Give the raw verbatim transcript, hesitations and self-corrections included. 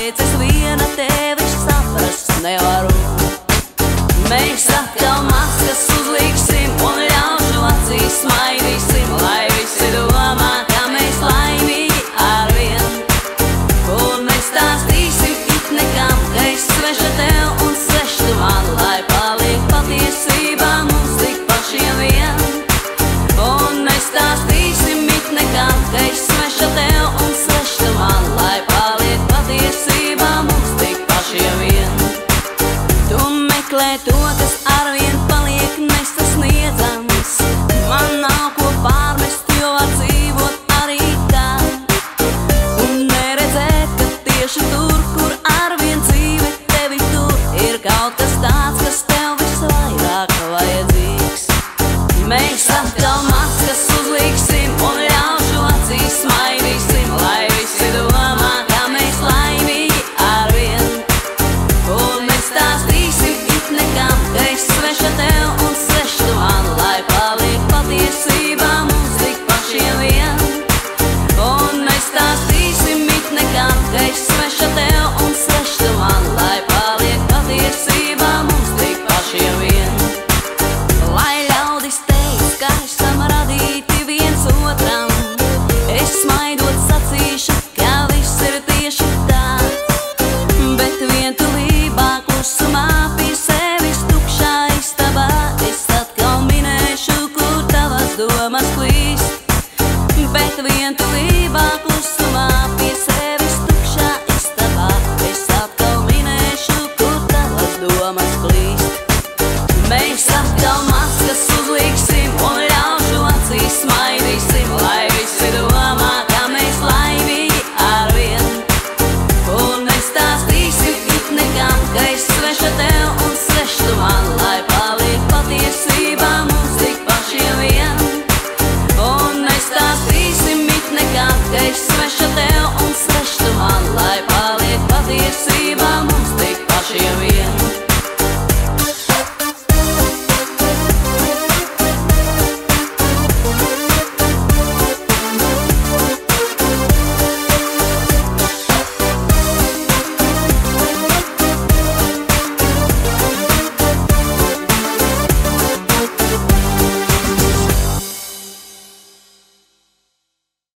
kāpēc es viena tevi saprast nevaru. Mēs atkal maskas uzliksim un ļaužu acīs smaidīsim, lai visi domā, ka mēs laimīgi arvien. Un mēs stāstīsim it nekam, ka es sveša tev un sveš tu man, lai paliek patiesībā mums tik pašiem vien. Un mēs stāstīsim it nekam, ka es sveša tev un sveš tu man, lai paliek patiesībā mums tik pašiem vien. Tu meklē to, kas arvien paliek nesasniedzams. Man nav ko pārmest, jo var dzīvot arī tā. Un neredzēt, ka tieši tur, kur arvien dzīve tevi tur, ir kaut kas tāds, kas tev visvairāk vajadzīgs. Mēs atkal maskas uzliksim un ļaužu acīs smaidīsim, lai visi domā, ka mēs laimīgi arvien. Un mēs stāstīsim it nekam, ka es sveša tev un sveš tu man, lai paliek patiesībā mums tik pašiem vien. Un mēs stāstīsim it nekam, ka es sveša tev un sveš tu man, lai paliek patiesībā mums tik pašiem vien. Lai ļaudis teic, ka esam radīti viens otram, es smaidot sacīšu, ka viss ir tieši tā. Bet vientulībā klusumā pie sevis tukšā istabā es atkal minēšu, kur tavas domas klīst. Bet vientulībā klusumā pie sevis tukšā istabā es atkal minēšu, kur tavas domas klīst. Mēs atkal maz